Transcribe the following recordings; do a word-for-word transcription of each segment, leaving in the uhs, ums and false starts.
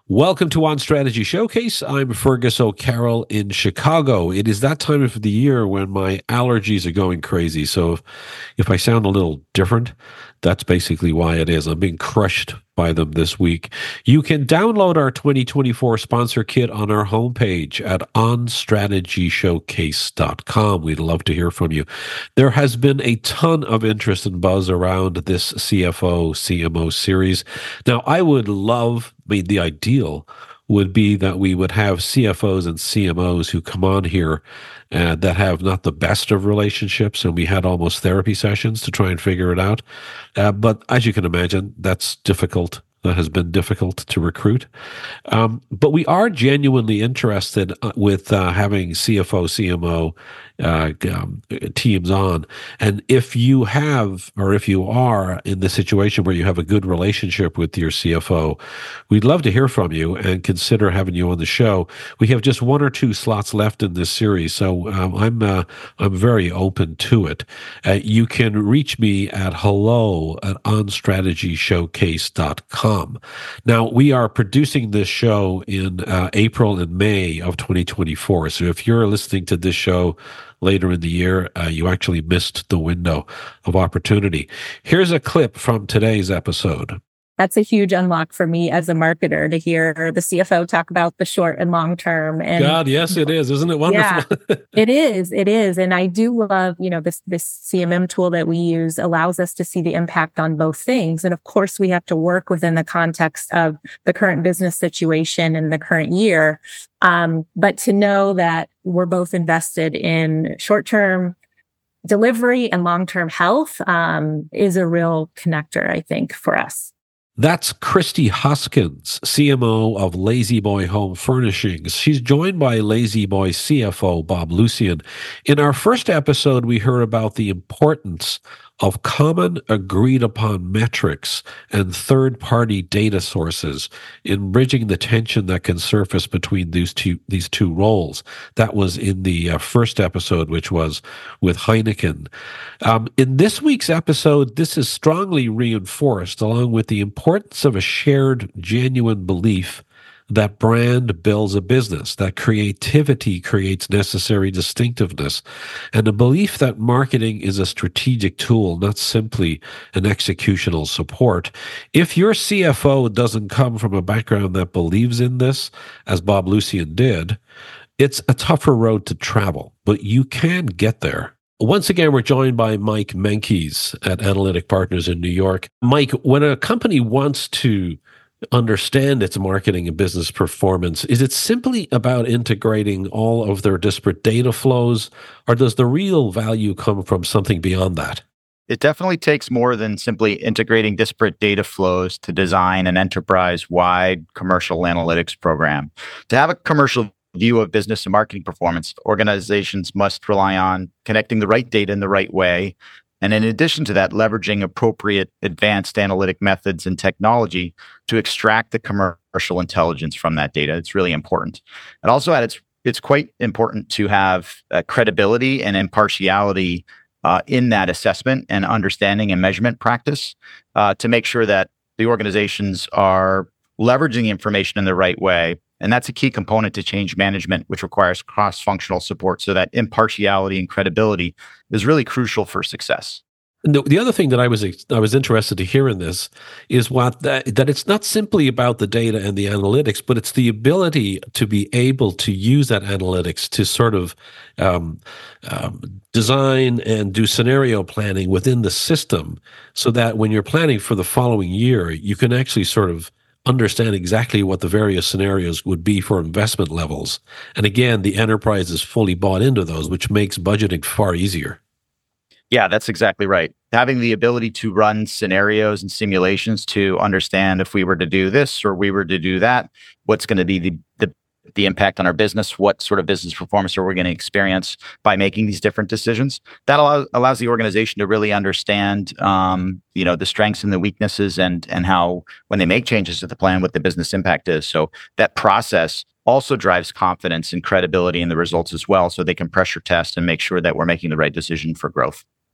Welcome to On Strategy Showcase. I'm Fergus O'Carroll in Chicago. It is that time of the year when my allergies are going crazy. So if, if I sound a little different, that's basically why it is. I'm being crushed by them this week. You can download our twenty twenty-four sponsor kit on our homepage at on strategy showcase dot com. We'd love to hear from you. There has been a ton of interest and buzz around this C F O, C M O series. Now, I would love, I mean, the ideal would be that we would have C F Os and C M Os who come on here uh, that have not the best of relationships, and we had almost therapy sessions to try and figure it out. Uh, but as you can imagine, that's difficult. That has been difficult to recruit. Um, but we are genuinely interested with uh, having C F O, C M O uh, um, teams on. And if you have, or if you are in the situation where you have a good relationship with your C F O, we'd love to hear from you and consider having you on the show. We have just one or two slots left in this series, so um, I'm uh, I'm very open to it. Uh, you can reach me at hello at on strategy showcase dot com. Now, we are producing this show in uh, April and May of twenty twenty-four. So if you're listening to this show later in the year, uh, you actually missed the window of opportunity. Here's a clip from today's episode. That's a huge unlock for me as a marketer to hear the C F O talk about the short and long term. And God, yes, it is. Isn't it wonderful? Yeah, it is. It is. And I do love, you know, this, this C M M tool that we use allows us to see the impact on both things. And of course, we have to work within the context of the current business situation and the current year. Um, but to know that we're both invested in short-term delivery and long-term health um, is a real connector, I think, for us. That's Christy Hoskins, C M O of La-Z-Boy Home Furnishings. She's joined by La-Z-Boy C F O, Bob Lucian. In our first episode, we heard about the importance of common agreed upon metrics and third-party data sources in bridging the tension that can surface between these two these two roles. That was in the uh, first episode, which was with Heineken. Um, in this week's episode, this is strongly reinforced, along with the importance of a shared, genuine belief that brand builds a business, that creativity creates necessary distinctiveness, and a belief that marketing is a strategic tool, not simply an executional support. If your C F O doesn't come from a background that believes in this, as Bob Lucian did, it's a tougher road to travel, but you can get there. Once again, we're joined by Mike Menkes at Analytic Partners in New York. Mike, when a company wants to understand its marketing and business performance, is it simply about integrating all of their disparate data flows, or does the real value come from something beyond that? It definitely takes more than simply integrating disparate data flows to design an enterprise-wide commercial analytics program. To have a commercial view of business and marketing performance, organizations must rely on connecting the right data in the right way, and in addition to that, leveraging appropriate advanced analytic methods and technology to extract the commercial intelligence from that data. It's really important. And also, at its, it's quite important to have uh, credibility and impartiality uh, in that assessment and understanding and measurement practice uh, to make sure that the organizations are leveraging the information in the right way. And that's a key component to change management, which requires cross-functional support. So that impartiality and credibility is really crucial for success. The, the other thing that I was I was interested to hear in this is what that, that it's not simply about the data and the analytics, but it's the ability to be able to use that analytics to sort of um, um, design and do scenario planning within the system, so that when you're planning for the following year, you can actually sort of understand exactly what the various scenarios would be for investment levels. And again, the enterprise is fully bought into those, which makes budgeting far easier. Yeah, that's exactly right. Having the ability to run scenarios and simulations to understand if we were to do this or we were to do that, what's going to be the, the the impact on our business, what sort of business performance are we going to experience by making these different decisions. That allows allows the organization to really understand, um, you know, the strengths and the weaknesses, and and how when they make changes to the plan, what the business impact is. So that process also drives confidence and credibility in the results as well, so they can pressure test and make sure that we're making the right decision for growth.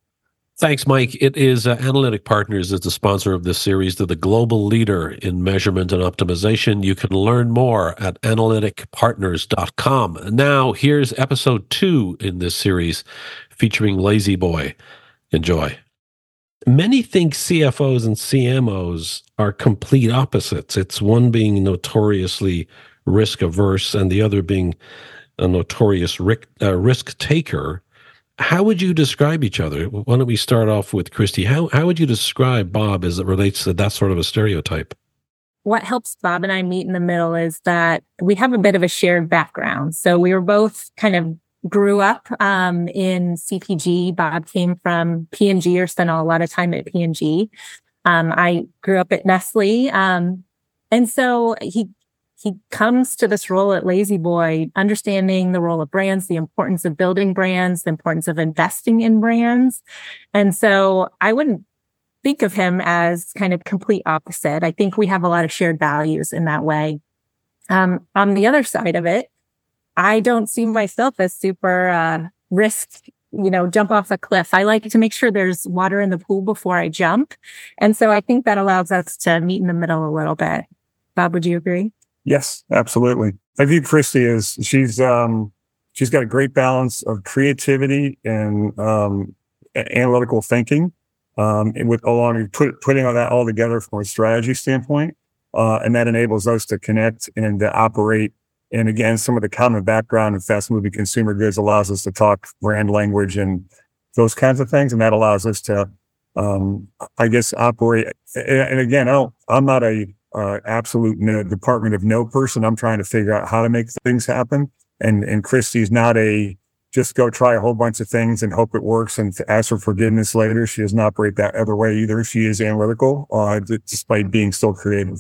Thanks, Mike. It is uh, Analytic Partners is the sponsor of this series. They're the global leader in measurement and optimization. You can learn more at analytic partners dot com. Now, here's episode two in this series featuring La-Z-Boy. Enjoy. Many think C F Os and C M Os are complete opposites. It's one being notoriously risk averse and the other being a notorious risk, uh, risk taker. How would you describe each other? Why don't we start off with Christy? How how would you describe Bob as it relates to that sort of a stereotype? What helps Bob and I meet in the middle is that we have a bit of a shared background. So we were both kind of grew up um, in C P G. Bob came from P and G or spent a lot of time at P and G. Um, I grew up at Nestle. Um, and so he He comes to this role at La-Z-Boy, understanding the role of brands, the importance of building brands, the importance of investing in brands. And so I wouldn't think of him as kind of complete opposite. I think we have a lot of shared values in that way. Um, on the other side of it, I don't see myself as super uh, risk, you know, jump off a cliff. I like to make sure there's water in the pool before I jump. And so I think that allows us to meet in the middle a little bit. Bob, would you agree? Yes, absolutely. I view Christy as she's um, she's got a great balance of creativity and um, analytical thinking, um, and with along with put, putting all that all together from a strategy standpoint, uh, and that enables us to connect and to operate. And again, some of the common background in fast-moving consumer goods allows us to talk brand language and those kinds of things, and that allows us to, um, I guess, operate. And again, I don't, I'm not a Uh, absolute no, department of no person. I'm trying to figure out how to make things happen. And and Christy's not a just go try a whole bunch of things and hope it works and to ask for forgiveness later. She doesn't operate that other way either. She is analytical, uh, despite being still creative.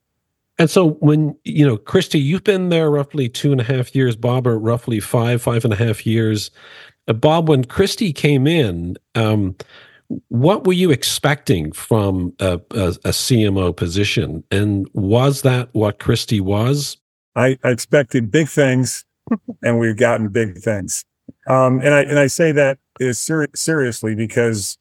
And so when, you know, Christy, you've been there roughly two and a half years, Bob, or roughly five, five and a half years. Uh, Bob, when Christy came in, um, what were you expecting from a, a, a C M O position? And was that what Christy was? I, I expected big things, and we've gotten big things. Um, and I and I say that is ser- seriously because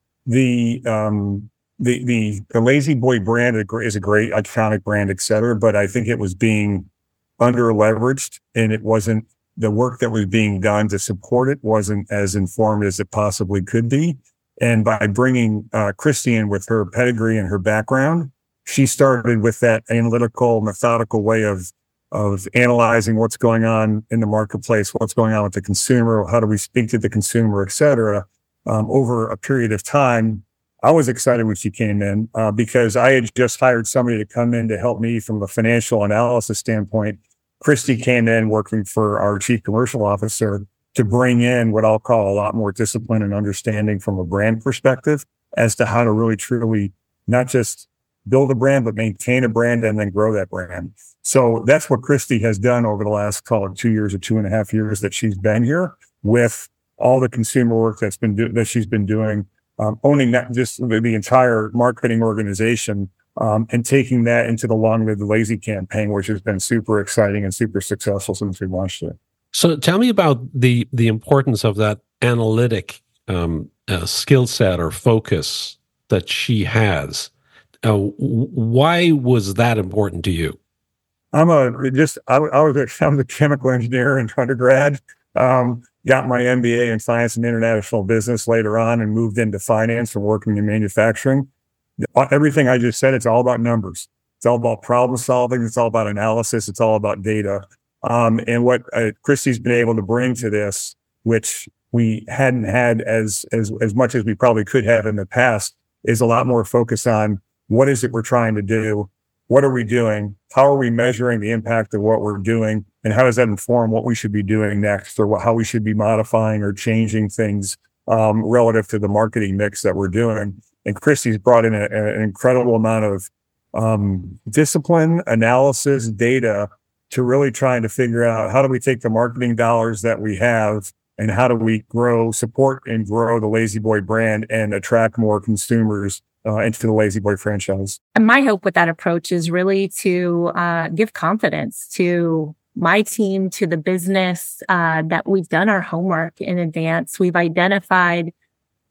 the um, the the the La-Z-Boy brand is a great iconic brand, et cetera. But I think it was being under leveraged, and it wasn't the work that was being done to support it wasn't as informed as it possibly could be. And by bringing uh, Christy in with her pedigree and her background, she started with that analytical, methodical way of of analyzing what's going on in the marketplace, what's going on with the consumer, how do we speak to the consumer, et cetera. Um, over a period of time, I was excited when she came in uh, because I had just hired somebody to come in to help me from a financial analysis standpoint. Christy came in working for our chief commercial officer to bring in what I'll call a lot more discipline and understanding from a brand perspective as to how to really truly not just build a brand, but maintain a brand and then grow that brand. So that's what Christy has done over the last, call it two years or two and a half years that she's been here with all the consumer work that's been do- that she's been doing, um, owning that just the, the entire marketing organization, um, and taking that into the Long Live the Lazy campaign, which has been super exciting and super successful since we launched it. So tell me about the the importance of that analytic um, uh, skill set or focus that she has. Uh, why was that important to you? I'm a just I, I was a, I'm a chemical engineer in undergrad. Um, got my M B A in science and international business later on, and moved into finance and working in manufacturing. Everything I just said, it's all about numbers. It's all about problem solving. It's all about analysis. It's all about data. Um, and what uh, Christy's been able to bring to this, which we hadn't had as, as, as much as we probably could have in the past, is a lot more focus on what is it we're trying to do? What are we doing? How are we measuring the impact of what we're doing? And how does that inform what we should be doing next, or what, how we should be modifying or changing things, um, relative to the marketing mix that we're doing? And Christy's brought in a, a, an incredible amount of, um, discipline, analysis, data, to really trying to figure out how do we take the marketing dollars that we have and how do we grow, support and grow the La-Z-Boy brand and attract more consumers uh, into the La-Z-Boy franchise. And my hope with that approach is really to uh, give confidence to my team, to the business, uh, that we've done our homework in advance. We've identified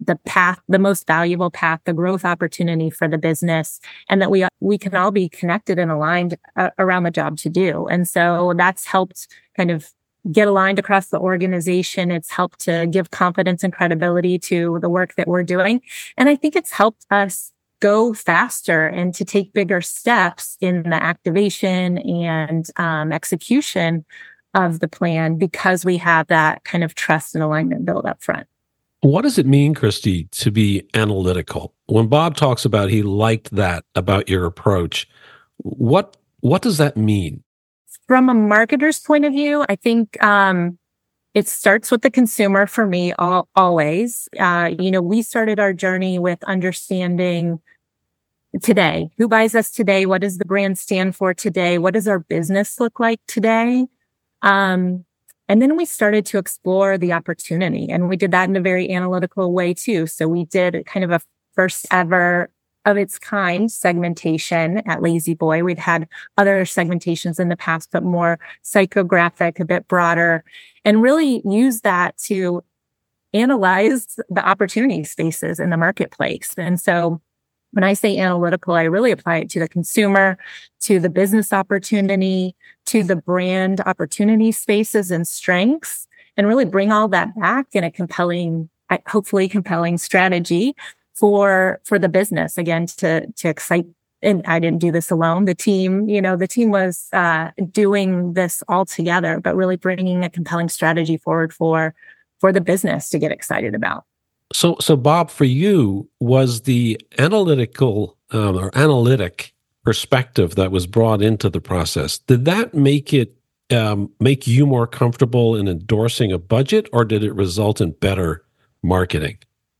the path, the most valuable path, the growth opportunity for the business, and that we we can all be connected and aligned uh, around the job to do. And so that's helped kind of get aligned across the organization. It's helped to give confidence and credibility to the work that we're doing. And I think it's helped us go faster and to take bigger steps in the activation and um, execution of the plan because we have that kind of trust and alignment built up front. What does it mean, Christy, to be analytical? When Bob talks about he liked that about your approach, what what does that mean? From a marketer's point of view, I think um, it starts with the consumer for me all, always. Uh, you know, we started our journey with understanding today. Who buys us today? What does the brand stand for today? What does our business look like today? Um, and then we started to explore the opportunity, and we did that in a very analytical way too. So we did kind of a first ever of its kind segmentation at La-Z-Boy. We'd had other segmentations in the past, but more psychographic, a bit broader, and really use that to analyze the opportunity spaces in the marketplace. And so when I say analytical, I really apply it to the consumer, to the business opportunity, to the brand opportunity spaces and strengths, and really bring all that back in a compelling, hopefully compelling strategy for, for the business, again, to, to excite. And I didn't do this alone. The team, you know, the team was, uh, doing this all together, but really bringing a compelling strategy forward for, for the business to get excited about. So, so Bob, for you, was the analytical um, or analytic perspective that was brought into the process, did that make it, um, make you more comfortable in endorsing a budget, or did it result in better marketing?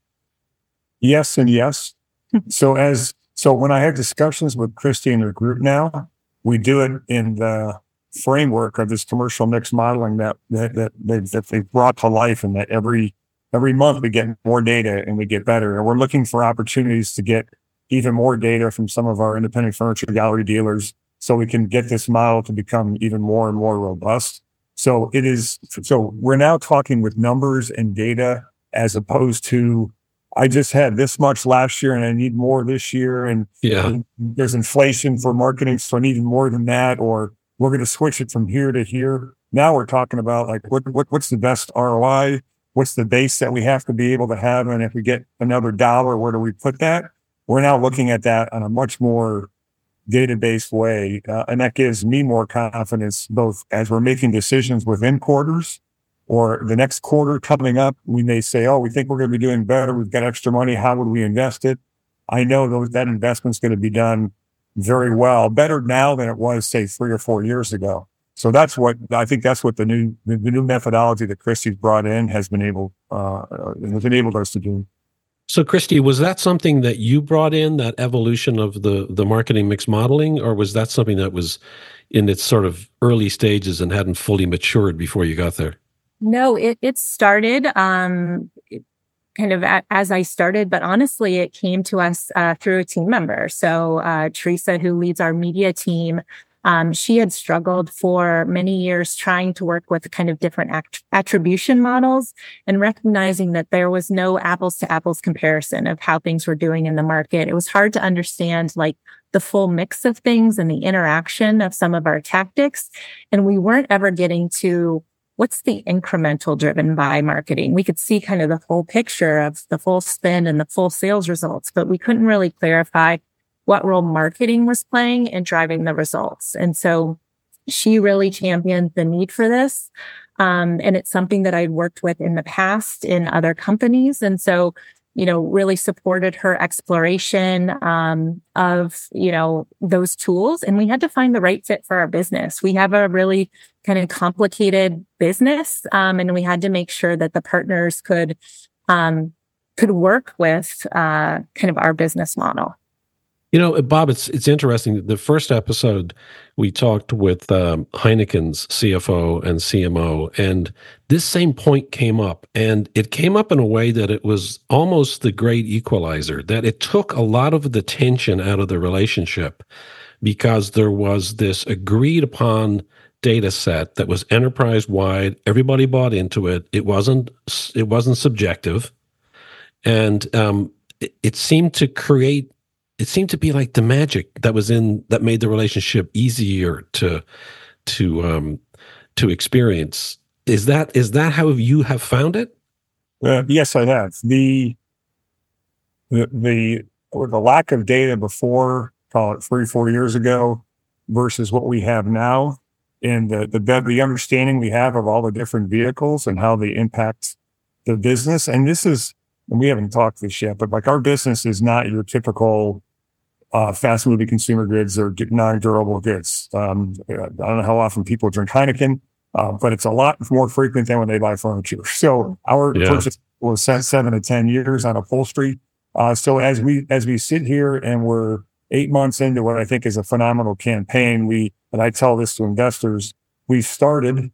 Yes and yes. So as so when I have discussions with Christy and her group now, we do it in the framework of this commercial mix modeling that that that, that, that they've brought to life, and that every every month we get more data and we get better. And we're looking for opportunities to get even more data from some of our independent furniture gallery dealers so we can get this model to become even more and more robust. So it is so we're now talking with numbers and data as opposed to I just had this much last year and I need more this year. And, yeah. and there's inflation for marketing, so I need more than that, or we're going to switch it from here to here. Now we're talking about like, what, what, what's the best R O I? What's the base that we have to be able to have? And if we get another dollar, where do we put that? We're now looking at that on a much more data-based way. Uh, and that gives me more confidence, both as we're making decisions within quarters, or the next quarter coming up, we may say, oh, we think we're going to be doing better. We've got extra money. How would we invest it? I know those, that investment's going to be done very well, better now than it was, say, three or four years ago. So that's what, I think that's what the new, the, the new methodology that Christy's brought in has been able, uh, has enabled us to do. So Christy, was that something that you brought in, that evolution of the, the marketing mix modeling, or was that something that was in its sort of early stages and hadn't fully matured before you got there? No, it, it started um, kind of a, as I started, but honestly, it came to us uh, through a team member. So uh, Teresa, who leads our media team, um, she had struggled for many years trying to work with kind of different act- attribution models and recognizing that there was no apples to apples comparison of how things were doing in the market. It was hard to understand like the full mix of things and the interaction of some of our tactics. And we weren't ever getting to what's the incremental driven by marketing? We could see kind of the whole picture of the full spend and the full sales results, but we couldn't really clarify what role marketing was playing in driving the results. And so she really championed the need for this. Um, and it's something that I'd worked with in the past in other companies. And so, you know, really supported her exploration um, of, you know, those tools. And we had to find the right fit for our business. We have a really kind of complicated business, um, and we had to make sure that the partners could um, could work with uh, kind of our business model. You know, Bob, it's it's interesting. The first episode, we talked with um, Heineken's C F O and C M O, and this same point came up. And it came up in a way that it was almost the great equalizer, that it took a lot of the tension out of the relationship because there was this agreed upon data set that was enterprise-wide. Everybody bought into it. It wasn't it wasn't subjective. and um, it, it seemed to create. It seemed to be like the magic that was in that made the relationship easier to to um, to experience. Is that is that how you have found it? Uh, yes, I have. The the the the lack of data before, call it three, four years ago, versus what we have now, and the the the understanding we have of all the different vehicles and how they impact the business. And this is, and we haven't talked this yet, but like our business is not your typical uh, fast moving consumer goods or non-durable goods. Um, I don't know how often people drink Heineken, uh, but it's a lot more frequent than when they buy furniture. So our Yeah. purchase was set seven to ten years on upholstery. Uh, so as we as we sit here and we're eight months into what I think is a phenomenal campaign, we and I tell this to investors, we started.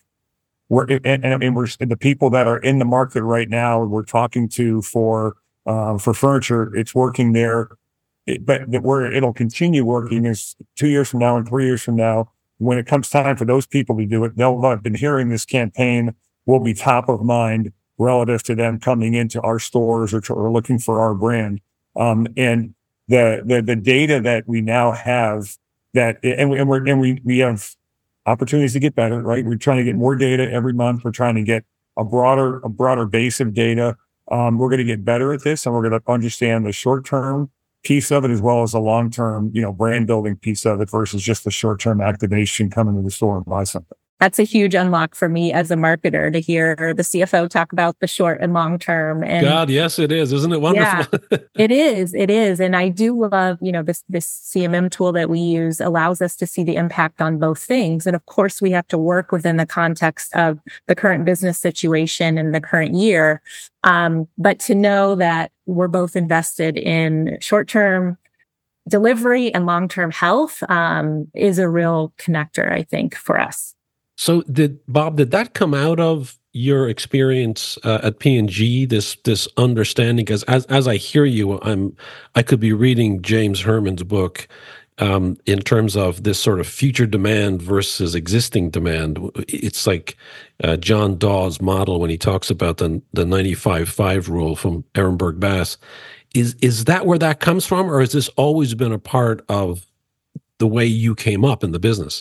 We're and, and we're the people that are in the market right now. We're talking to for uh, for furniture. It's working there, it, but where it'll continue working is two years from now and three years from now. When it comes time for those people to do it, they'll have been hearing this campaign. Will be top of mind relative to them coming into our stores or, or looking for our brand. Um, and the, the the data that we now have that and, we, and we're and we we have opportunities to get better, right? We're trying to get more data every month. We're trying to get a broader, a broader base of data. Um, we're going to get better at this, and we're going to understand the short-term piece of it as well as the long-term, you know, brand building piece of it versus just the short-term activation coming to the store and buy something. That's a huge unlock for me as a marketer to hear the C F O talk about the short and long term. And God, yes, it is. Isn't it wonderful? Yeah, it is. It is. And I do love, you know, this, this C M M tool that we use allows us to see the impact on both things. And of course, we have to work within the context of the current business situation and the current year. Um, but to know that we're both invested in short-term delivery and long-term health um, is a real connector, I think, for us. So, did Bob? Did that come out of your experience uh, at P and G? This this understanding, because as as I hear you, I'm I could be reading James Herman's book um, in terms of this sort of future demand versus existing demand. It's like uh, John Dawes' model when he talks about the the ninety-five five rule from Ehrenberg Bass. Is is that where that comes from, or has this always been a part of the way you came up in the business?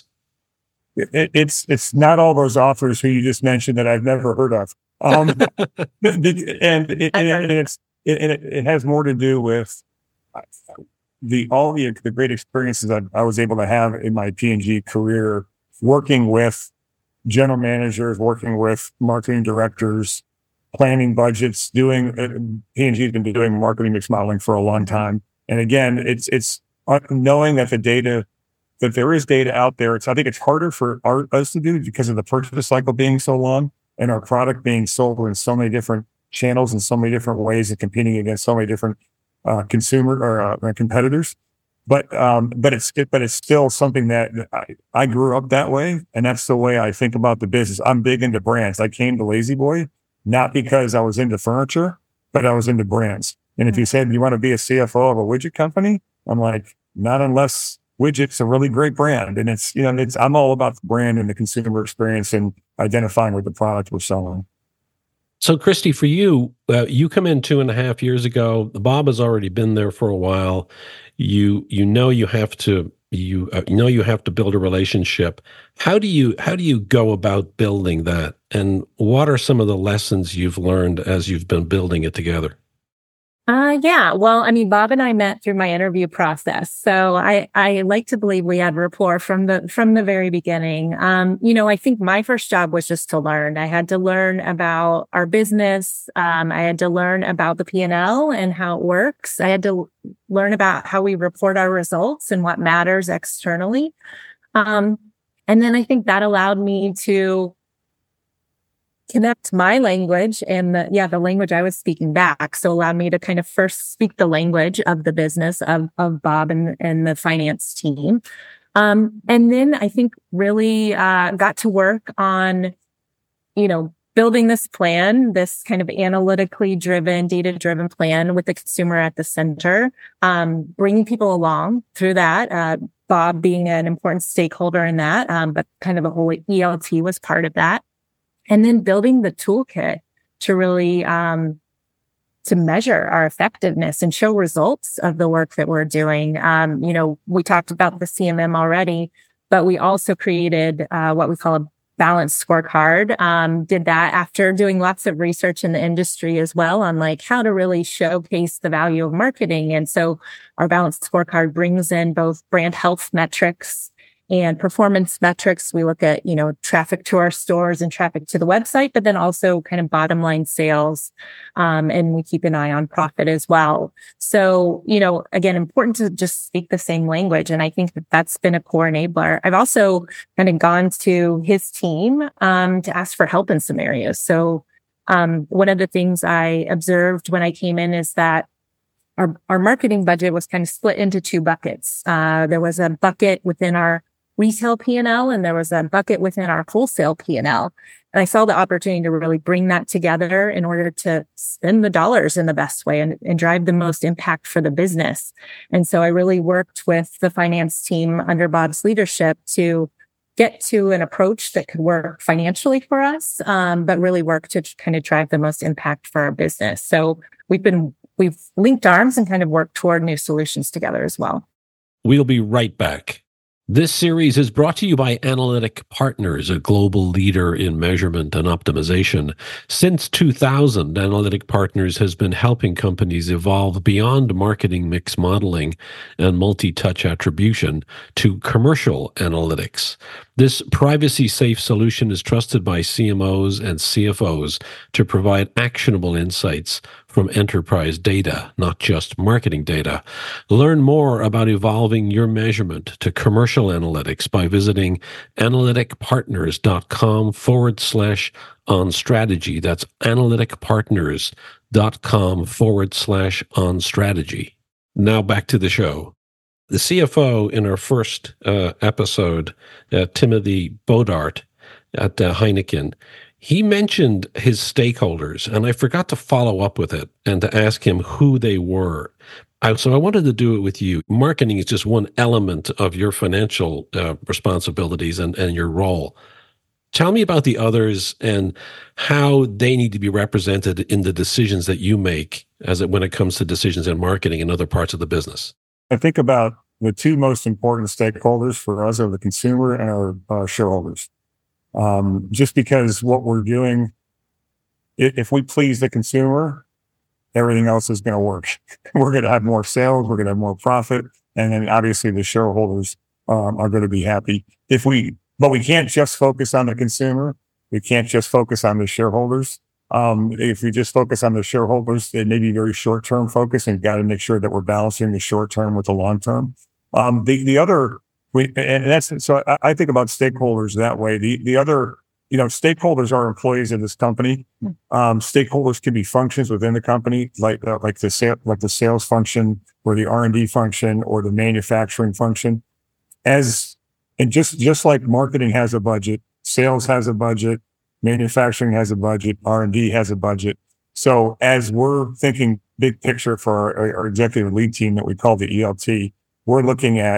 It, it's it's not all those authors who you just mentioned that I've never heard of, um, and, it, and, it, and it's it, it, it has more to do with the all the the great experiences that I was able to have in my P and G career, working with general managers, working with marketing directors, planning budgets, doing uh, P and G has been doing marketing mix modeling for a long time, and again, it's it's knowing that the data. That there is data out there. It's, I think it's harder for our, us to do because of the purchase cycle being so long and our product being sold in so many different channels and so many different ways and competing against so many different uh, consumer or uh, competitors. But um, but it's it, but it's still something that I, I grew up that way, and that's the way I think about the business. I'm big into brands. I came to Lazy Boy not because I was into furniture, but I was into brands. And if you said you want to be a C F O of a widget company, I'm like, not unless Widget's a really great brand. And it's, you know, it's, I'm all about the brand and the consumer experience and identifying with the product we're selling. So, Christy, for you, uh, you come in two and a half years ago. Bob has already been there for a while. You, you know, you have to, you, uh, you know, you have to build a relationship. How do you, how do you go about building that? And what are some of the lessons you've learned as you've been building it together? Uh, yeah. Well, I mean, Bob and I met through my interview process. So I, I like to believe we had rapport from the, from the very beginning. Um, you know, I think my first job was just to learn. I had to learn about our business. Um, I had to learn about the P and L and how it works. I had to learn about how we report our results and what matters externally. Um, and then I think that allowed me to connect my language and the, yeah, the language I was speaking back. So allowed me to kind of first speak the language of the business of, of Bob and, and the finance team. Um, and then I think really, uh, got to work on, you know, building this plan, this kind of analytically driven, data driven plan with the consumer at the center, um, bringing people along through that, uh, Bob being an important stakeholder in that, um, but kind of the whole E L T was part of that. And then building the toolkit to really um, to measure our effectiveness and show results of the work that we're doing. Um, you know, we talked about the C M M already, but we also created uh, what we call a balanced scorecard. Um, did that after doing lots of research in the industry as well on like how to really showcase the value of marketing. And so our balanced scorecard brings in both brand health metrics and performance metrics. We look at, you know, traffic to our stores and traffic to the website, but then also kind of bottom line sales. Um, and we keep an eye on profit as well. So, you know, again, important to just speak the same language. And I think that that's been a core enabler. I've also kind of gone to his team, um, to ask for help in some areas. So, um, one of the things I observed when I came in is that our, our marketing budget was kind of split into two buckets. Uh, there was a bucket within our retail P and L, and there was a bucket within our wholesale P and L. And I saw the opportunity to really bring that together in order to spend the dollars in the best way and, and drive the most impact for the business. And so I really worked with the finance team under Bob's leadership to get to an approach that could work financially for us, um, but really work to kind of drive the most impact for our business. So we've been, we've linked arms and kind of worked toward new solutions together as well. We'll be right back. This series is brought to you by Analytic Partners, a global leader in measurement and optimization. Since two thousand, Analytic Partners has been helping companies evolve beyond marketing mix modeling and multi-touch attribution to commercial analytics. This privacy-safe solution is trusted by C M Os and C F Os to provide actionable insights from enterprise data, not just marketing data. Learn more about evolving your measurement to commercial analytics by visiting analyticpartners.com forward slash on strategy. That's analyticpartners.com forward slash on strategy. Now back to the show. The C F O in our first uh, episode, uh, Timothy Bodart at uh, Heineken, he mentioned his stakeholders, and I forgot to follow up with it and to ask him who they were. I, so I wanted to do it with you. Marketing is just one element of your financial uh, responsibilities and, and your role. Tell me about the others and how they need to be represented in the decisions that you make as it, when it comes to decisions in marketing and other parts of the business. I think about the two most important stakeholders for us are the consumer and our uh, shareholders. Um, just because what we're doing, if we please the consumer, everything else is going to work. We're going to have more sales, we're going to have more profit, and then obviously the shareholders um, are going to be happy. If we, but we can't just focus on the consumer. We can't just focus on the shareholders. Um, if we just focus on the shareholders, it may be very short-term focus, and got to make sure that we're balancing the short-term with the long-term. Um, the, the other, we, and that's, so I, I think about stakeholders that way. The, the other, you know, stakeholders are employees of this company. Um, stakeholders can be functions within the company, like, uh, like the sale, like the sales function or the R and D function or the manufacturing function. As, and just, just like marketing has a budget, sales has a budget, manufacturing has a budget, R and D has a budget. So as we're thinking big picture for our, our executive lead team that we call the E L T, we're looking at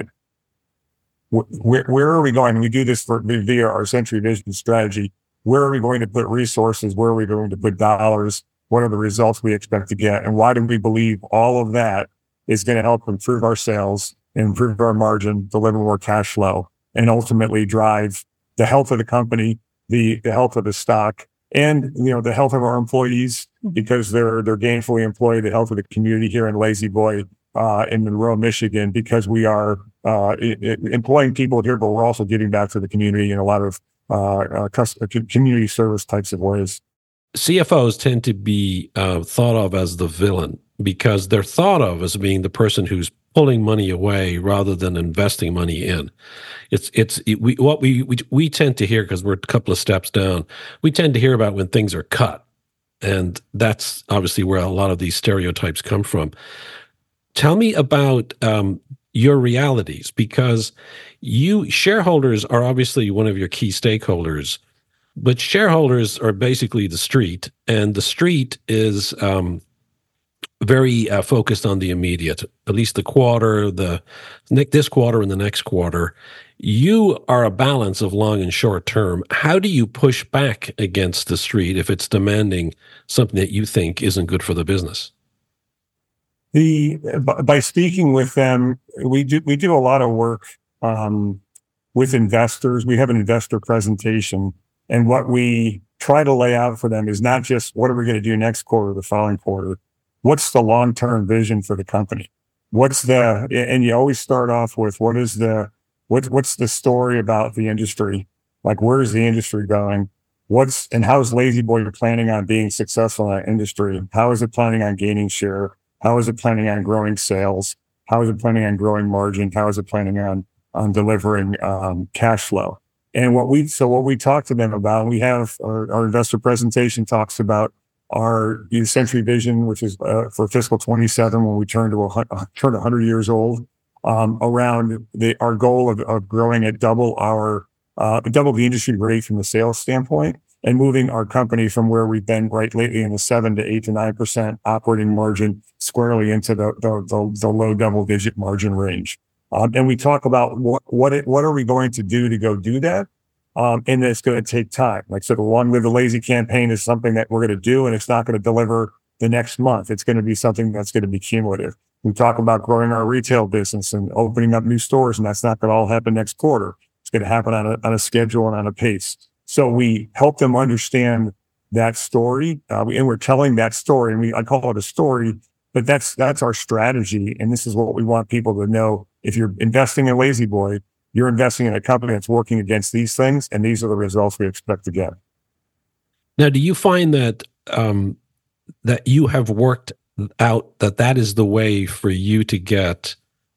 where, where are we going? We do this for, via our Century Vision strategy. Where are we going to put resources? Where are we going to put dollars? What are the results we expect to get? And why do we believe all of that is going to help improve our sales, improve our margin, deliver more cash flow, and ultimately drive the health of the company, the, the health of the stock, and, you know, the health of our employees because they're, they're gainfully employed, the health of the community here in Lazy Boy, uh, in Monroe, Michigan, because we are, uh, it, it, employing people here, but we're also giving back to the community in a lot of, uh, uh custom, community service types of ways. C F Os tend to be uh, thought of as the villain because they're thought of as being the person who's pulling money away rather than investing money in. It's it's it, we what we we, we tend to hear because we're a couple of steps down. We tend to hear about when things are cut, and that's obviously where a lot of these stereotypes come from. Tell me about um, your realities, because you shareholders are obviously one of your key stakeholders. But shareholders are basically the street, and the street is um, very uh, focused on the immediate, at least the quarter, the this quarter and the next quarter. You are a balance of long and short term. How do you push back against the street if it's demanding something that you think isn't good for the business? The by speaking with them, we do we do a lot of work um, with investors. We have an investor presentation, and what we try to lay out for them is not just what are we going to do next quarter, the following quarter. What's the long term vision for the company? What's the and you always start off with what is the what what's the story about the industry? Like where is the industry going? What's and how is La-Z-Boy planning on being successful in that industry? How is it planning on gaining share? How is it planning on growing sales? How is it planning on growing margin? How is it planning on on delivering um, cash flow? And what we so what we talk to them about, we have our, our investor presentation talks about our Century Vision, which is uh, for fiscal twenty-seven when we turn to a turn one hundred years old. Um, around the our goal of, of growing at double our uh, double the industry rate from the sales standpoint, and moving our company from where we've been right lately in the seven to eight to nine percent operating margin squarely into the the, the, the low double digit margin range. Um, and we talk about what what it, what are we going to do to go do that, um, and it's going to take time. Like so, the Long Live the Lazy campaign is something that we're going to do, and it's not going to deliver the next month. It's going to be something that's going to be cumulative. We talk about growing our retail business and opening up new stores, and that's not going to all happen next quarter. It's going to happen on a on a schedule and on a pace. So we help them understand that story, uh, we, and we're telling that story, and we I call it a story, but that's that's our strategy, and this is what we want people to know. If you're investing in La-Z-Boy, you're investing in a company that's working against these things, and these are the results we expect to get. Now, do you find that um, that you have worked out that that is the way for you to get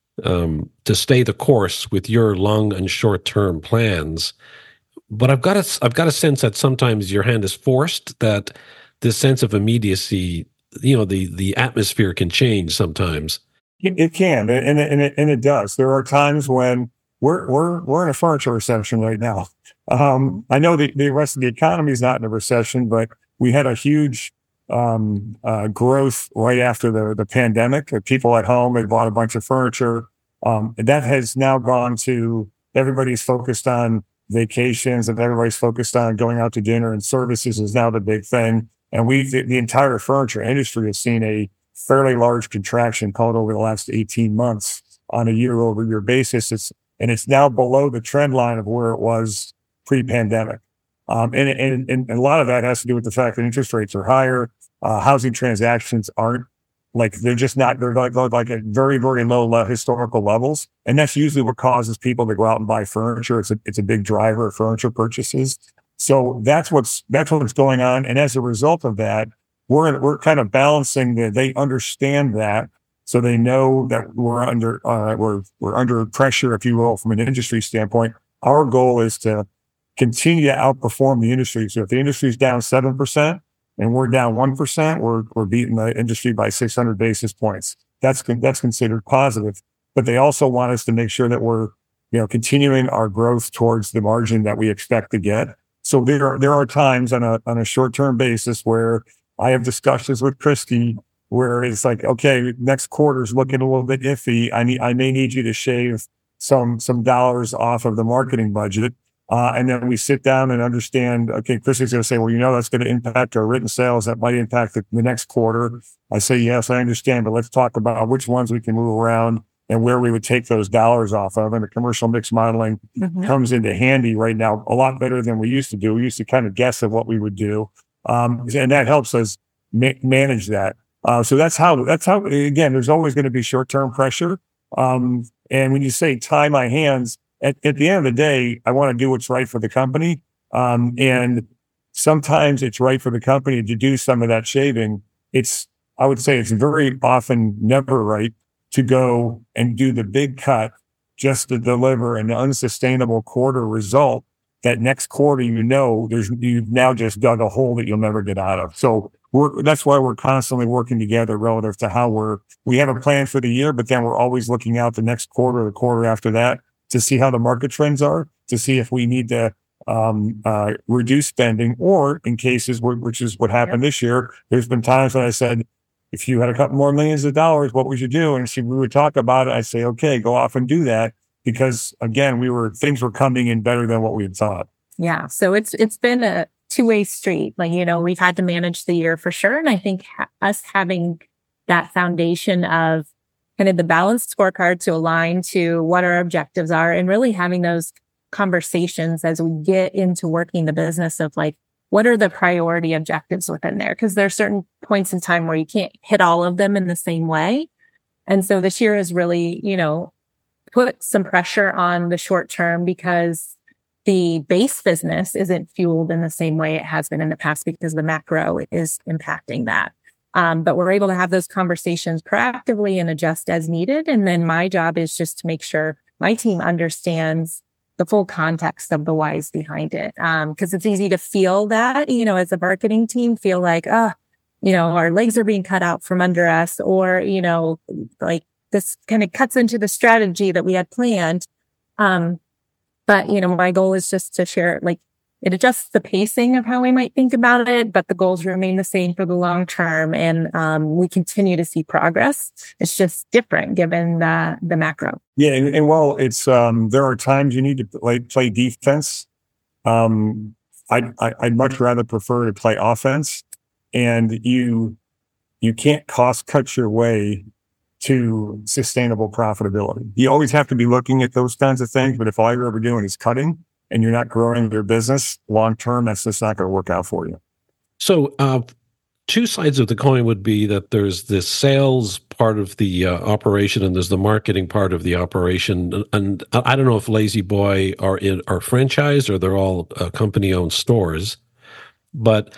um, to stay the course with your long and short term plans? But I've got a, I've got a sense that sometimes your hand is forced, that this sense of immediacy, you know, the, the atmosphere can change sometimes. It, it can, and it, and, it, and it does. There are times when we're, we're, we're in a furniture recession right now. Um, I know the, the rest of the economy is not in a recession, but we had a huge um, uh, growth right after the, the pandemic. People at home had bought a bunch of furniture. Um, and that has now gone to everybody's focused on vacations and everybody's focused on going out to dinner, and services is now the big thing. And we, the, the entire furniture industry has seen a fairly large contraction called over the last eighteen months on a year over year basis. It's, and it's now below the trend line of where it was pre-pandemic. Um, and, and, and a lot of that has to do with the fact that interest rates are higher. Uh, housing transactions aren't like, they're just not, they're like, like at very, very low le- historical levels. And that's usually what causes people to go out and buy furniture. It's a, it's a big driver of furniture purchases. So that's what's, that's what's going on. And as a result of that, we're, we're kind of balancing that they understand that. So they know that we're under, uh, we're, we're under pressure, if you will, from an industry standpoint. Our goal is to continue to outperform the industry. So if the industry is down seven percent and we're down one percent, we're, we're beating the industry by six hundred basis points. That's, that's considered positive. But they also want us to make sure that we're, you know, continuing our growth towards the margin that we expect to get. So there are, there are times on a, on a short-term basis where I have discussions with Christy where it's like, okay, next quarter's looking a little bit iffy. I need, I may need you to shave some, some dollars off of the marketing budget. Uh, and then we sit down and understand, okay, Christy's going to say, well, you know, that's going to impact our written sales. That might impact the, the next quarter. I say, yes, I understand, but let's talk about which ones we can move around and where we would take those dollars off of. And the commercial mix modeling mm-hmm. comes into handy right now a lot better than we used to do. We used to kind of guess at what we would do. Um, and that helps us ma- manage that. Uh, so that's how, that's how, again, there's always going to be short-term pressure. Um, and when you say tie my hands, at, at the end of the day, I want to do what's right for the company. Um, and sometimes it's right for the company to do some of that shaving. It's, I would say it's very often never right to go and do the big cut just to deliver an unsustainable quarter result that next quarter, you know, there's, you've now just dug a hole that you'll never get out of. So we're, that's why we're constantly working together relative to how we're, we have a plan for the year, but then we're always looking out the next quarter, the quarter after that, to see how the market trends are, to see if we need to um, uh, reduce spending, or in cases where, which is what happened this year, there's been times when I said, if you had a couple more millions of dollars, what would you do? And she, we would talk about it. I say, okay, go off and do that. Because again, we were, things were coming in better than what we had thought. Yeah. So it's, it's been a two-way street. Like, you know, we've had to manage the year for sure. And I think ha- us having that foundation of kind of the balanced scorecard to align to what our objectives are, and really having those conversations as we get into working the business of like, what are the priority objectives within there? Because there are certain points in time where you can't hit all of them in the same way. And so this year has really, you know, put some pressure on the short term because the base business isn't fueled in the same way it has been in the past because the macro is impacting that. Um, but we're able to have those conversations proactively and adjust as needed. And then my job is just to make sure my team understands the full context of the whys behind it. Um, cause it's easy to feel that, you know, as a marketing team, feel like, oh, you know, our legs are being cut out from under us, or, you know, like this kind of cuts into the strategy that we had planned. Um, but, you know, my goal is just to share, like, it adjusts the pacing of how we might think about it, but the goals remain the same for the long term. And um, we continue to see progress. It's just different given the, the macro. Yeah. And, and while it's, um, there are times you need to play, play defense. Um, I'd, I'd much rather prefer to play offense, and you, you can't cost cut your way to sustainable profitability. You always have to be looking at those kinds of things. But if all you're ever doing is cutting, and you're not growing your business long term, that's just not going to work out for you. So, uh, two sides of the coin would be that there's the sales part of the uh, operation, and there's the marketing part of the operation. And, and I don't know if Lazy Boy are in are franchised or they're all uh, company-owned stores, but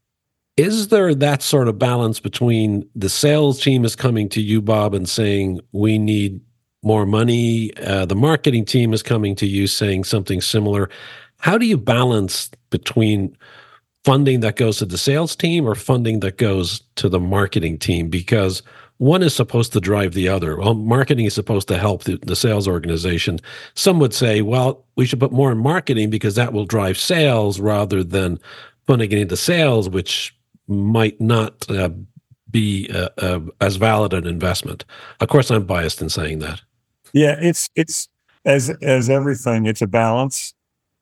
is there that sort of balance between the sales team is coming to you, Bob, and saying we need more money, uh, the marketing team is coming to you saying something similar? How do you balance between funding that goes to the sales team or funding that goes to the marketing team? Because one is supposed to drive the other. Well, marketing is supposed to help the, the sales organization. Some would say, well, we should put more in marketing because that will drive sales rather than funding it into sales, which might not uh, be uh, uh, as valid an investment. Of course, I'm biased in saying that. Yeah, it's it's as as everything, it's a balance.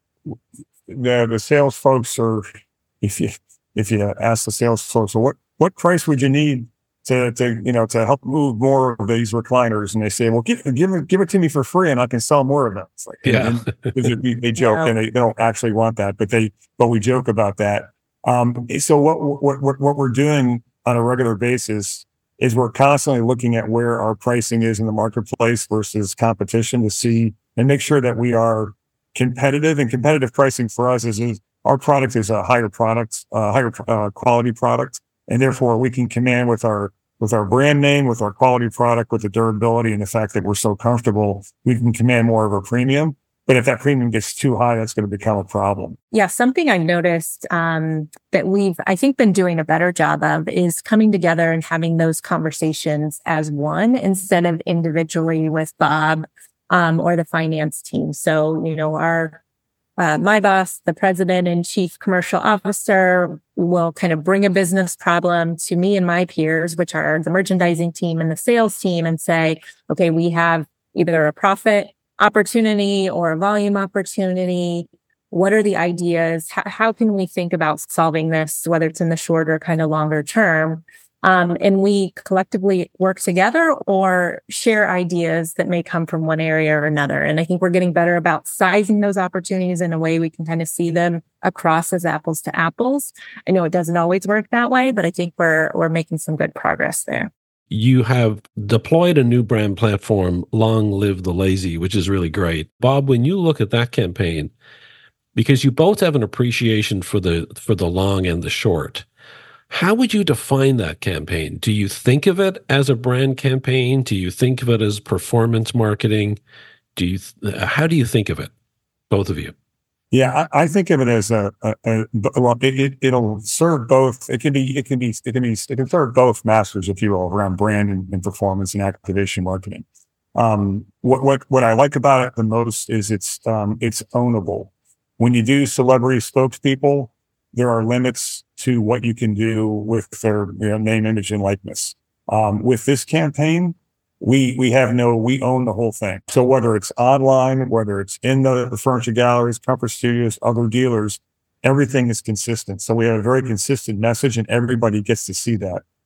The the sales folks are, if you if you ask the sales folks, so what what price would you need to to you know to help move more of these recliners? And they say, well, give give it give it to me for free, and I can sell more of them. It's like, yeah, and they, they joke, yeah. and they, they don't actually want that, but they but we joke about that. Um, so what what what what we're doing on a regular basis is we're constantly looking at where our pricing is in the marketplace versus competition to see and make sure that we are competitive. And competitive pricing for us is, is our product is a higher product, uh, higher uh, quality product, and therefore we can command with our with our brand name, with our quality product, with the durability and the fact that we're so comfortable, we can command more of a premium. But if that premium gets too high, that's going to become a problem. Yeah, something I noticed um, that we've, I think, been doing a better job of is coming together and having those conversations as one instead of individually with Bob um, or the finance team. So, you know, our uh, my boss, the president and chief commercial officer, will kind of bring a business problem to me and my peers, which are the merchandising team and the sales team, and say, okay, we have either a profit opportunity or a volume opportunity. What are the ideas? How, how can we think about solving this, whether it's in the short or kind of longer term? Um, and we collectively work together or share ideas that may come from one area or another. And I think we're getting better about sizing those opportunities in a way we can kind of see them across as apples to apples. I know it doesn't always work that way, but I think we're we're making some good progress there. You have deployed a new brand platform, Long Live the Lazy, which is really great. Bob, when you look at that campaign, because you both have an appreciation for the for the long and the short, how would you define that campaign? Do you think of it as a brand campaign? Do you think of it as performance marketing? Do you how do you think of it, both of you? Yeah, I, I think of it as a, a, a well, it, it, it'll serve both. It can be, it can be, it can be, it can serve both masters, if you will, around brand and, and performance and activation marketing. Um, what, what, what I like about it the most is it's, um, it's ownable. When you do celebrity spokespeople, there are limits to what you can do with their you know, name, image, and likeness. Um, with this campaign, We we have no, we own the whole thing. So whether it's online, whether it's in the, the furniture galleries, comfort studios, other dealers, everything is consistent. So we have a very consistent message and everybody gets to see that.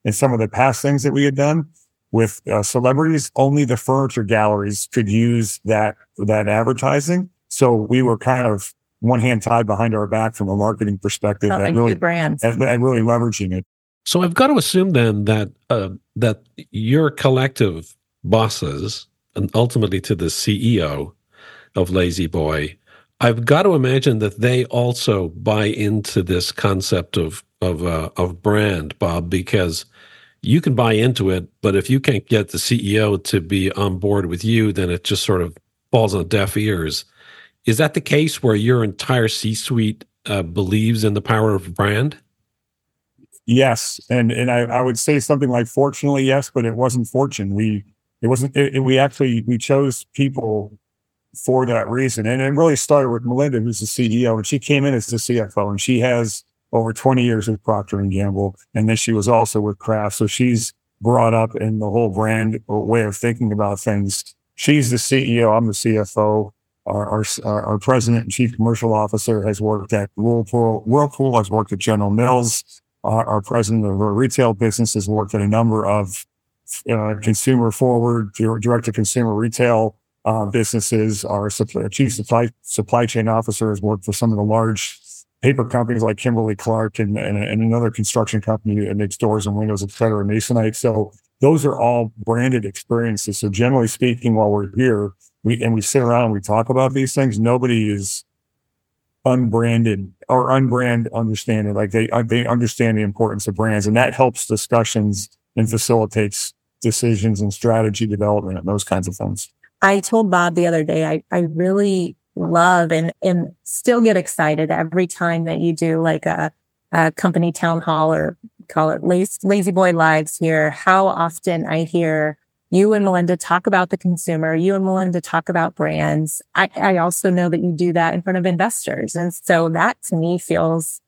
and some of the past things that we had done with uh, celebrities, only the furniture galleries could use that, that advertising. So we were kind of one hand tied behind our back from a marketing perspective, oh, and really, brands. and, and really leveraging it. So I've got to assume then that uh, that your collective bosses, and ultimately to the C E O of La-Z-Boy, I've got to imagine that they also buy into this concept of of uh, of brand, Bob, because you can buy into it, but if you can't get the C E O to be on board with you, then it just sort of falls on deaf ears. Is that the case where your entire C-suite uh, believes in the power of brand? Yes, and and I, I would say something like, fortunately, yes, but it wasn't fortune. We it wasn't. It, it, we actually we chose people for that reason, and it really started with Melinda, who's the C E O, and she came in as the C F O, and she has over twenty years with Procter and Gamble, and then she was also with Kraft, so she's brought up in the whole brand way of thinking about things. She's the C E O. I'm the C F O. Our, our, our president and chief commercial officer has worked at Whirlpool. Whirlpool has worked at General Mills. Our, our president of our retail business has worked at a number of uh, consumer forward, direct to consumer retail uh, businesses. Our supply, chief supply supply chain officer has worked for some of the large paper companies like Kimberly Clark and, and, and another construction company that makes doors and windows, et cetera, Masonite. So those are all branded experiences. So generally speaking, while we're here, we and we sit around and we talk about these things, nobody is unbranded or unbrand understanding. Like they they understand the importance of brands, and that helps discussions and facilitates decisions and strategy development and those kinds of things. I told Bob the other day, I, I really love and, and still get excited every time that you do like a, a company town hall, or call it La-Z-Boy Lives here. How often I hear you and Melinda talk about the consumer, you and Melinda talk about brands. I, I also know that you do that in front of investors. And so that to me feels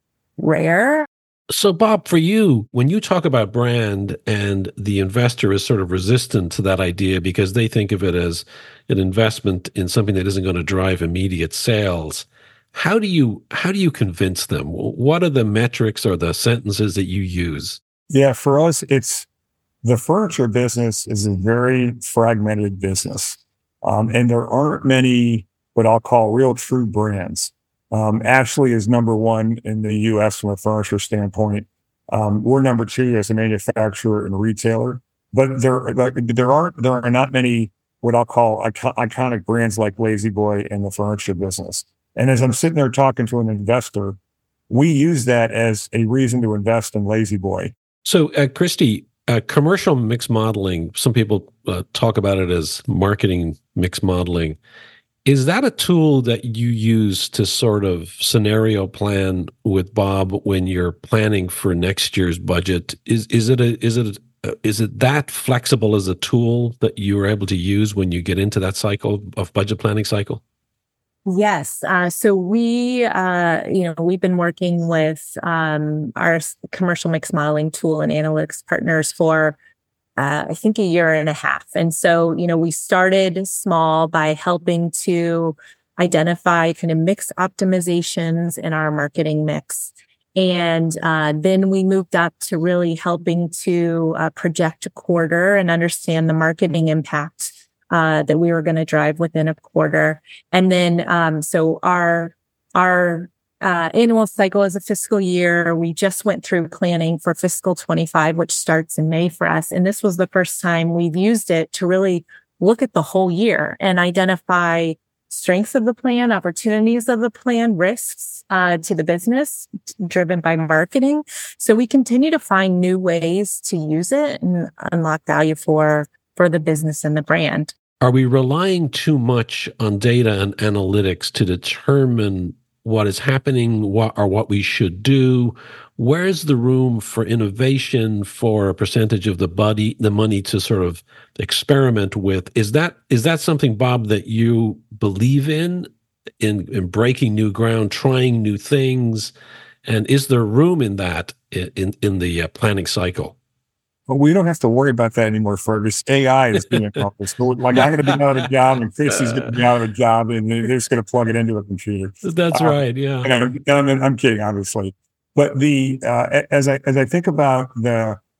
rare. So, Bob, for you, when you talk about brand and the investor is sort of resistant to that idea because they think of it as an investment in something that isn't going to drive immediate sales, how do you how do you convince them? What are the metrics or the sentences that you use? Yeah, for us, it's the furniture business is a very fragmented business, um, and there aren't many what I'll call real true brands. Um, Ashley is number one in the U S from a furniture standpoint. Um, we're number two as a manufacturer and retailer, but there, like, there aren't, there are not many what I'll call icon- iconic brands like La-Z-Boy in the furniture business. And as I'm sitting there talking to an investor, we use that as a reason to invest in La-Z-Boy. So, uh, Christy, uh, commercial mix modeling, some people uh, talk about it as marketing mix modeling. Is that a tool that you use to sort of scenario plan with Bob when you're planning for next year's budget? Is is it a is it a, is it that flexible as a tool that you are able to use when you get into that cycle of budget planning cycle? Yes. Uh, so we, uh, you know, we've been working with um, our commercial mix modeling tool and analytics partners for Uh, I think a year and a half. And so, you know, we started small by helping to identify kind of mix optimizations in our marketing mix. And uh, then we moved up to really helping to uh, project a quarter and understand the marketing impact uh, that we were going to drive within a quarter. And then, um, so our, our, Uh, annual cycle is a fiscal year. We just went through planning for fiscal twenty-five, which starts in May for us. And this was the first time we've used it to really look at the whole year and identify strengths of the plan, opportunities of the plan, risks uh, to the business driven by marketing. So we continue to find new ways to use it and unlock value for, for the business and the brand. Are we relying too much on data and analytics to determine what is happening, what or what we should do? Where's the room for innovation, for a percentage of the body, the money to sort of experiment with? Is that is that something, Bob, that you believe in, in, in breaking new ground, trying new things? And is there room in that in, in the uh, planning cycle? But we don't have to worry about that anymore, Fergus. A I is being accomplished. So, like, I'm going to be out of a job, and Christy's going to be out of a job, and they're just going to plug it into a computer. That's um, right, yeah. And I'm, and I'm, I'm kidding, obviously. But the uh, as I as I think about the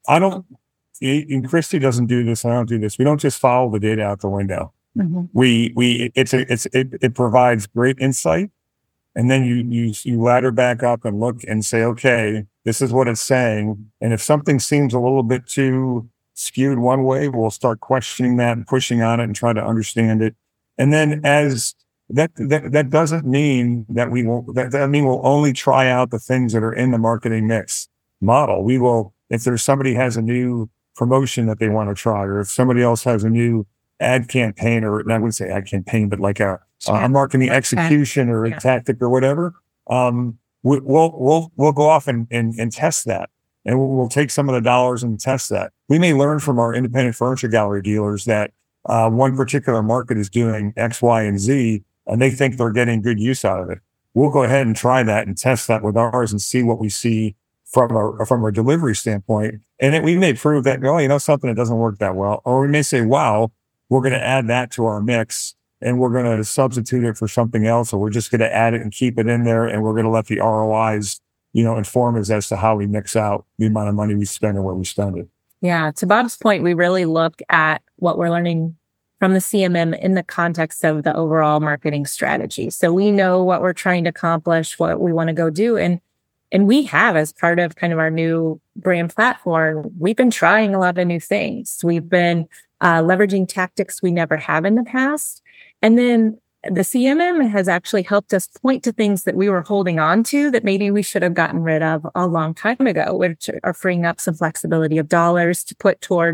I don't, and Christy doesn't do this, and I don't do this. We don't just follow the data out the window. Mm-hmm. We, we, it's a, it's, it, it provides great insight. And then you, you, you ladder back up and look and say, okay, this is what it's saying. And if something seems a little bit too skewed one way, we'll start questioning that and pushing on it and try to understand it. And then as that, that, that doesn't mean that we will, that, that mean we'll only try out the things that are in the marketing mix model. We will, if there's somebody has a new promotion that they want to try, or if somebody else has a new ad campaign, or I wouldn't say ad campaign, but like a, a marketing execution or a yeah. tactic or whatever, um, we, we'll, we'll, we'll go off and, and, and test that. And we'll, we'll take some of the dollars and test that. We may learn from our independent furniture gallery dealers that, uh, one particular market is doing X, Y, and Z, and they think they're getting good use out of it. We'll go ahead and try that and test that with ours and see what we see from our, from our delivery standpoint. And it, we may prove that, oh, you know, something that doesn't work that well. Or we may say, wow, we're going to add that to our mix and we're going to substitute it for something else, or we're just going to add it and keep it in there. And we're going to let the R O Is, you know, inform us as to how we mix out the amount of money we spend and where we spend it. Yeah. To Bob's point, we really look at what we're learning from the C M M in the context of the overall marketing strategy. So we know what we're trying to accomplish, what we want to go do. And, and we have, as part of kind of our new brand platform, we've been trying a lot of new things. We've been uh, leveraging tactics we never have in the past. And then the C M M has actually helped us point to things that we were holding on to that maybe we should have gotten rid of a long time ago, which are freeing up some flexibility of dollars to put toward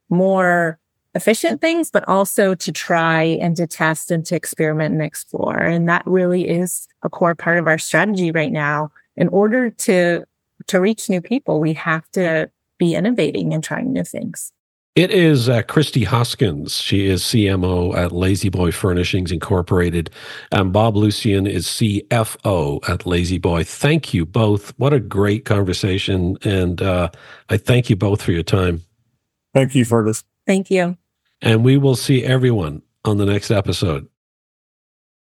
more efficient things, but also to try and to test and to experiment and explore. And that really is a core part of our strategy right now. In order to, to reach new people, we have to be innovating and trying new things. It is uh, Christy Hoskins. She is C M O at La-Z-Boy Furnishings Incorporated. And Bob Lucian is C F O at La-Z-Boy. Thank you both. What a great conversation. And uh, I thank you both for your time. Thank you, Fergus. Thank you. And we will see everyone on the next episode.